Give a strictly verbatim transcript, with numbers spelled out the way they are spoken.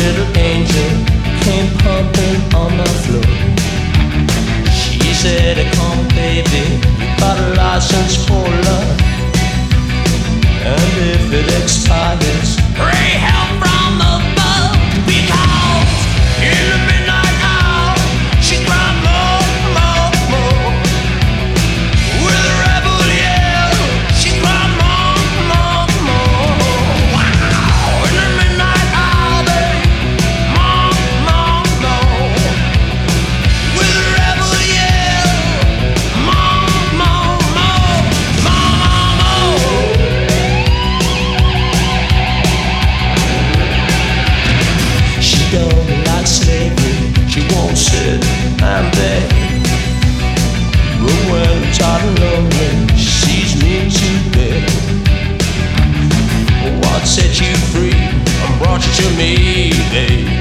little angel came pumping on the floor. She said, come baby, you got a license for love, and if it expires, pray help from above. Because in the midnight hour, she cried more, more, more. With a rebel yell, she cried more, more, more. Wow! In the midnight hour, babe, more, more, more. With a rebel yell, more, more, more, more, more. She don't like slavery, she won't sit and beg. But when I'm tired and lonely, she sees me to bed. What set you free and brought you to me, babe?